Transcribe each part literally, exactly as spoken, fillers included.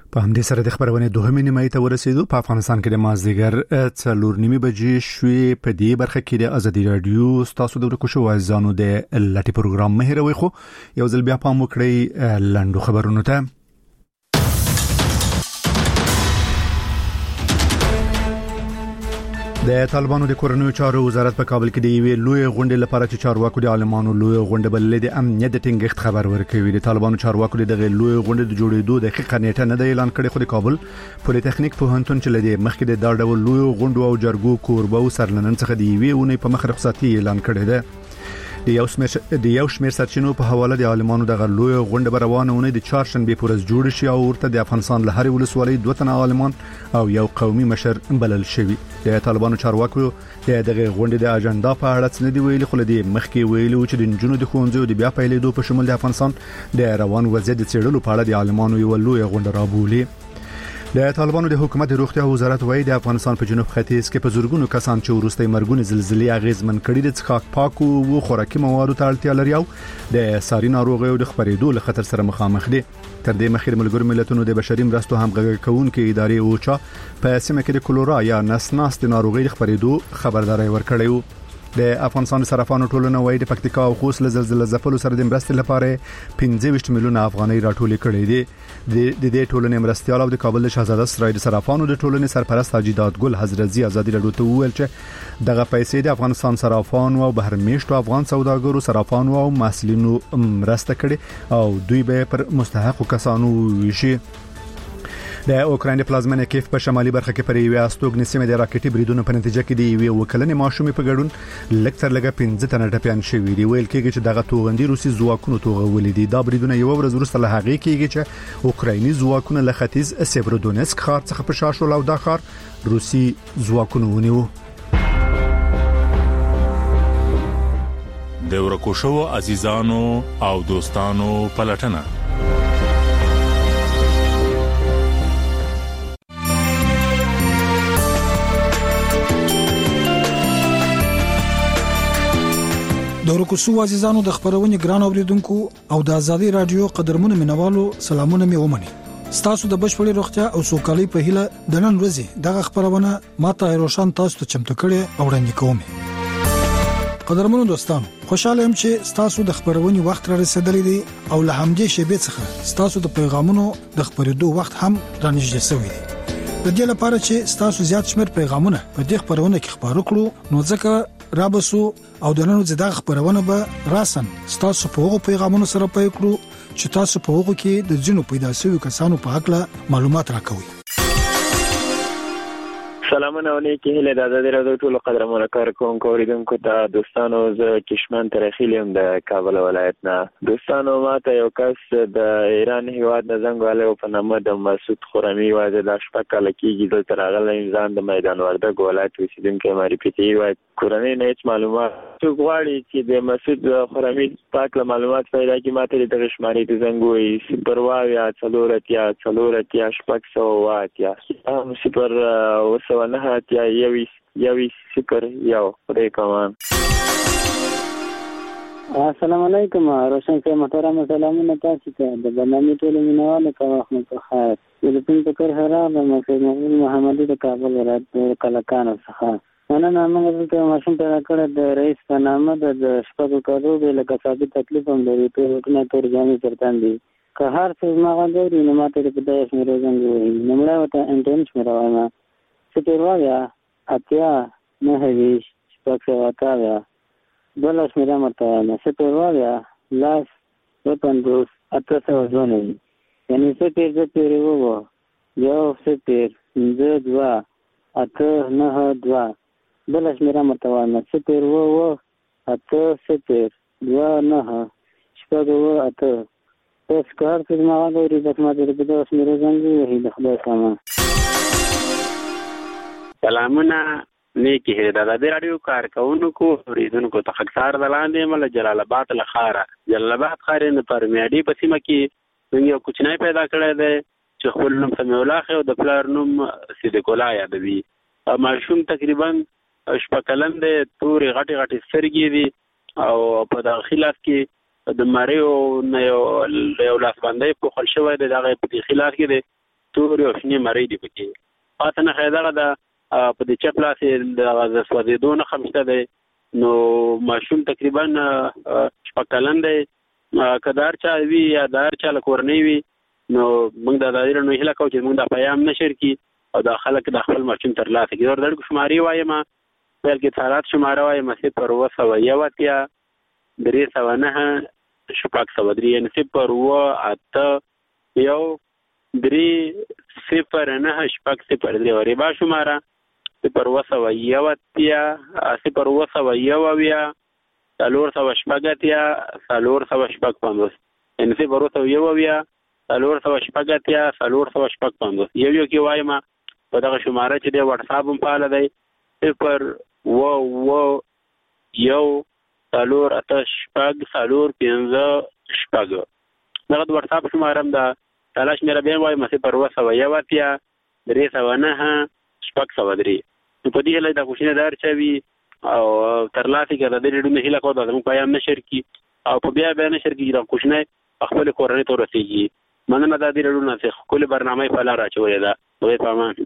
په همدې سره د خبرونې دوهمې نیمایي ته ورسېدو. په افغانستان کې د مازدیګر څلور نیمې بجې شوې. په دې برخه کې د ازادي رادیو ستاسو د ورکو شوو عزیزانو د لټي پروګرام مه هېروئ، خو یو ځل بیا پام وکړئ لنډو خبرونو ته. د طالبانو د کورنیو چارو وزارت په کابل کې د یوې لوی غونډې لپاره چې چارواکو د عالمانو لوی غونډه بللې د امنیت د ټینګښت خبر ورکوي. د طالبانو چارواکو د دغه لوی غونډې د جوړېدو دقیقه نیټه نه د اعلان کړې، خو د کابل پولی تخنیک پوهنتون چې لدی مخکې د دا ډول لوی غونډو او جرګو کوربه او سرلنن څخه د یوې اونۍ په مخ رخصتي اعلان کړې ده. د یو شمېر د یو شمېر سرچینو په حواله د عالمانو دغه لوی غونډه به روانه ونې د چهارشنبه پورز جوړ شي او ورته د افغانستان له هرې ولسوالۍ دوه تنه عالمان او یو قومي مشر بلل شوی. د طالبانو چارواکو د دغه غونډې د اجنډا په اړه څه نه دی ویلي، خو لدی مخکې ویلي چې د نجونو د ښوونځیو د بیا پیلېدو په شمول د افغانستان د روان وضعیت د څېړلو په اړه د عالمانو یو لوی غونډه رابولي. د طالبانو د حکومت روغتیا وزارت وایي د افغانستان په جنوب ختیځ کې په زورګونو کسان چې وروستي مرګونه زلزلې اغیزمن کړي د څښاک پاکو او خوراکي موادو ته اړتیا لري او د ساري ناروغیو د خپرېدو له خطر سره مخامخ دي. تر دې مخکې د ملګرو ملتونو د بشري مرستو همغږي کوونکې ادارې اوچا په سیمه کې د کولرا یا نسناس د ناروغۍ د خپرېدو خبرداري ورکړې و. د افغانستان صرافانو ټولنه وایي د پکتیکا او خوست له زلزلې ځپلو سره د مرستې لپاره پنځه ویشت میلیونه افغانۍ راټولې کړې دي. د دې ټولنې مرستيال او د کابل شاهزاده سرای د صرافانو د ټولنې سرپرست حاجیداد ګل حضرتي ازادي رادیو ته وویل چې دغه پیسې د افغانستان صرافانو او بهرمیشتو افغان سوداګرو صرافانو او محصلینو مرسته کړي او دوی به پر مستحقو کسانو ویشي. د اوکراین پلازمینه کیف په شمالي برخه کې پر یوه استوګنې سیمه د راکټي بریدونو په نتیجه کې د یوې وکلنې ماشومې په ګډون لکتر لګه پنځه تنه ټپيان شوي دي. ویل کېږي چې دغه توغندي روسي ځواکونو توغولې دي. دا بریدونه یو ورځ وروسته له هغې کېږي چې اوکرایني ځواکونه له ختیځ سیبرودونیسک ښار څخه په شا شول او دا ښار روسي ځواکونو ونیو. د ورکو شوو عزیزانو او دوستانو پلټنه. د ورکوسو عزیزانو د خبرونې ګران اوریدونکو او د ازادي رادیو قدرمنو مینوالو سلامونه مې ومني. ستاسو د بشپړې روغتیا او سوکالۍ په هیله د نن ورځې دغه خبرونه ماته روشن تاسو ته چمتو کړي او وړاندې کوم. قدرمنو دوستانو، خوشاله يم چې ستاسو د خبرونې وخت را رسیدلی دی او له همدې شیبې څخه ستاسو د پیغامونو د خبرېدو وخت هم رانږدې شوی دی. د دې لپاره چې ستاسو زیات شمېر پیغامونه په دې خبرونه کې خبرو کړو، نو ځکه رابسو او د نن ورځې د خبرونه به راسن ستاسو په هغو پیغامونو سره پای کړو چې تاسو په هغو کې د ځینو پیدا شویو کسانو په اړه معلومات راکوي. سلامونه علیکم، هله د ازادي رادیو ټول قدرمنو کارکونکو اوریدونکو ته دوستانو، زه کشمن ترخیلم د کابل ولایت نه. دوستانو، ماته یو کس د ایران هیواد نه زنګ والو په نامه د مسعود خرمی واځي د شپږ کال کېږي د ترغله انسان د میدان وردګ ولایت اوسیدونکو معرفي وای کورنۍ نه هیڅ معلومات څو غواړي چې د مسعود خرمی پاک معلومات پیدا کی ماته د غشماري د زنګوي سپر وایا څلورتیا څلورتیا شپږ سو واتیا هم سپر وسو نه هاتیا یوي یوي سپر یو خدای کوم. السلام علیکم، روشن سے محترم سلامونه تاسو ته د برنامه ټول مینواله کوم په خیر. د پین تکر حرام محمد محمد د کابل ولایت کلکان څخه نن موږ ته ماشوم پیدا کړ د رئیس په نامه د شپږ کارو د لکه ثابت تکلیف هم لري ته کنه تور ځانې ترتان دي که هر څه ما غوړي نو ماته په دای شمیر زنګوي نمړه وته انټنس مې راوړم ستوروایا اتیا نه هیڅ شپږ واتایا بلش مې رامته نه ستوروایا لاس وپندوس اته ځونه یعنی څه تیر څه تیر وو یو څه تیر زه دوا اته نه دوا بلش مې رامته نه څه تیر وو اته څه تیر دوا نه شپږ وو اته اوس کار چې ما غوړي د ما د دې اوس مې زنګوي د خدای سامان. سلامونه نیکی هدا د ازادي رادیو کارکونکو اوریدونکو ته خکسار دلاندې مل جلال آباد لخاره جلال آباد خارې په پرمیادي په سیمه کې یو کوچنی پیدا کړی دی چې خپل نوم سمیع الله خو د پلار نوم صدیق الله یادوي. ماشوم تقریبا شپږ کلن دی، تورې غټې غټې سترګې دي او په داخله کې د مریو نه یو لاس باندې په خل شوی دی دغه په داخله کې دی تور او شنې مری دی پکې پاتې نه خیدره ده په دې چپ لاسې د سوځېدو نه خمشته دی نو ماشوم تقریبا شپږ کلن دی که د هر چا وي یا د هر چا له کورنۍ وي نو موږ د ازادي راډیو هیله کوو چې موږ دا پیام نشر کړي او دا خلک د خپل ماشوم ترلاسه کړي. د اړیکو شمارې وایم بلکې اتصالات شماره وایم صفر اوه سوه یو اتیا درې سوه نهه شپږ سوه درې یعنې صفر اوه اته یو درې صفر نهه شپږ صفر درې او ربا شماره صفر اوه سوه یو اتیا صفر اوه سوه یو اویا څلور سوه شپږ اتیا څلور سوه شپږ پنځوس یعنې صفر اوه سوه یو اویا څلور سوه شپږ اتیا څلور سوه شپږ پنځوس یو یو کې وایم په دغه شماره چې دی وټساپ هم فعاله دی صفر اوه اوه یو څلور اته شپږ څلور پنځه شپږ دغه د وټساپ شماره هم ده تلاش مې را بیا وایم صفر اوه سوه یو اتیا درې سوه نهه شپږ سوه درې نو په دې هیله دا کوشنه د هر چا وي او ترلاسه کړه د دې ډېرو نه هیله کوو دا زموږ پیام نشر کړي او په بیا بیا نشر کړي دا کوشنه خپل کورنۍ ته ورسیږي. مننه د دې ډېرو نه څخه کله برنامه په لار اچولې ده دوی پامان.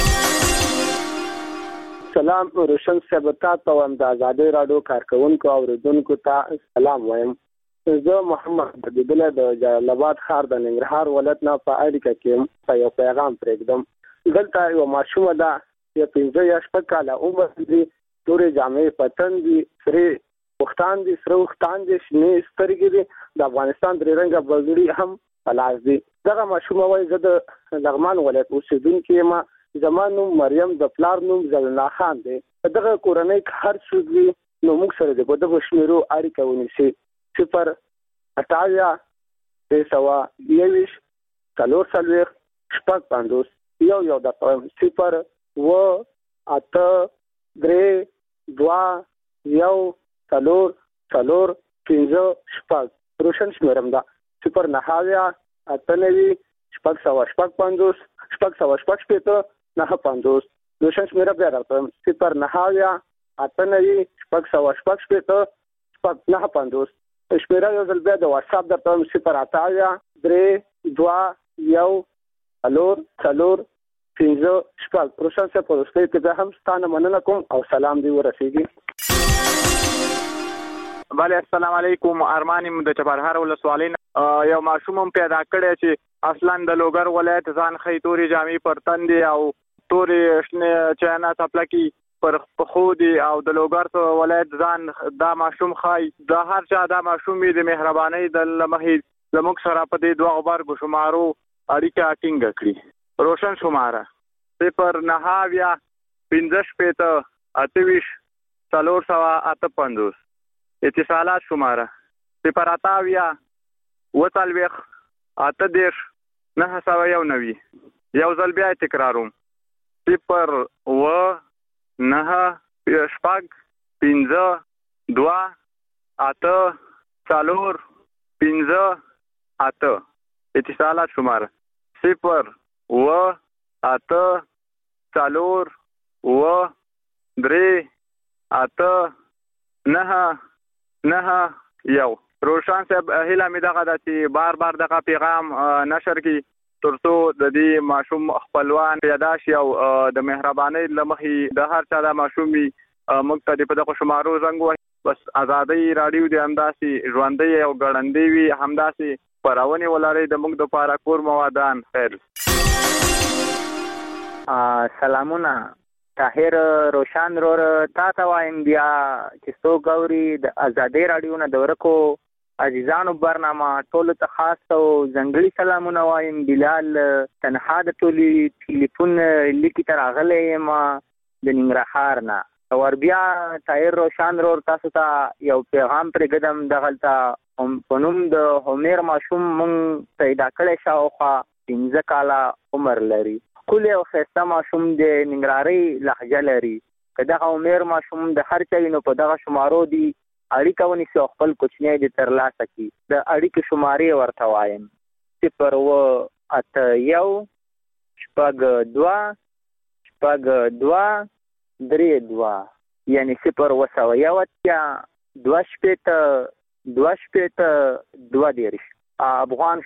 سلام روشن صاحب تاسو هم د ازادي راډیو کارکونکو او اوریدونکو ته سلام وایم. زه محمد بدیل د جلال آباد ښار د ننګرهار ولایت نه په اړیکه کې یو پیغام پرېږدم. دلته یو ماشوم ده چې پنځه یا شپږ کاله عمر لري، تورې جامې پتن دي، سرې وختان دي، سره وختان دي، شنې سترګې دي، د افغانستان درې رنګه بلګړي هم پلاس دي. دغه ماشوم وایي زه د لغمان ولایت اوسېدونکی یم، زما نوم مریم، د پلار نوم زلنا خان دی. دغه کورنۍ که هر څوک وي نو موږ سره د په دغو شمېرو اړیکه ونیسي صفر اټاویا درې سوه یوویشت څلور څلوېښت شپږ پنځوس یو یو درته وایم صفر اوه اته درې دوه یو څلور څلور پنځه شپږ روشن شمېرم ده صفر نهه اویا اته نوي شپږ سوه شپږ پنځوس شپږ سوه شپږ شپېته نهه پنځوس روشن شمېره بیا درته وایم صفر نهه اویا اته نوي شپږ سوه شپږ شپېته شپږ نهه پنځوس شمېره یو ځل بیا د واتساپ درته وایم صفر اته اویا درې دوه یو څلور څلور پنځه شپږ. روشن صاحب په وروستۍ کې زه هم ستا نه مننه کوم او سلام دې ورسېږي. بله السلام علیکم. ارمان یم د چپرهار ولسوالۍ نه. یو ماشوم هم پیدا کړی چې اصلا د لوګر ولایت ځان ښیي، تورې جامې پر تن دي او تورې شنې چاینا څپلکې پر پښو دي او د لوګر ولایت ځان دا ماشوم ښایي. د هر چا دا ماشوم وي د مهربانۍ د له مخې زموږ سره په دې دوه غبرګو شمارو اړیکه ټینګه کړي. روشن شماره صفر نهه اویا پنځه شپېته اته ویشت څلور سوه اته پنځوس. اتصالات شماره صفر اته اویا اوه څلوېښت اته دېرش نهه سوه یو نوي. یو ځل بیا تکراروم صفر اوه نهه شپږ پنځه دوه اته څلور پنځه اته. اتصالات شماره صفر اوه اته څلور اوه درې اته نهه نهه یو. روشن صاحب هیله مې دغه ده چې بار بار دغه پیغام نشر کړي تر څو د دې ماشوم خپلوان پیدا شي او د مهربانۍ له مخې د هر چا دا ماشوم وي موږ ته د په دغه شمارو زنګ ووهي. بس ازادۍ راډیو د همداسې ژوندۍ او ګړندۍ وي، همداسې خپرونې ولرئ د موږ دپاره کور موادان. خیر. سلامونه طاهر روشن رور تا ته وایم بیا چې څوک اوري د ازادۍ راډیو نه د ورکو عزیزانو برنامه ټولو ته خاص او ځانګړي سلامونه وایم. بلال تنها د ټولې ټلیفون لیکې ته راغلی یم د ننګرهار نه. ور بیا طاهر روشن رور تاسو ته یو پیغام پرېږدم. دغلته په نوم د همیر ماشوم مونږ پیدا کړی شاوخوا پنځه کاله عمر لري. ښکلی او ښایسته ماشوم د ننګرهارۍ لهجه لري. که دغه عمر ماشوم د هر چا وي نو په دغه شمارو دي اړیکه ونیسي او خپل کوچنی دې ترلاسه کړي. د اړیکې شمارې ورته وایم صفر اوه اته یو شپږ دوه شپږ دوه درې دوه یعنې صفر اوه سوه یو اتیا دوه شپېته دوه شپېته دوه دېرش. افغان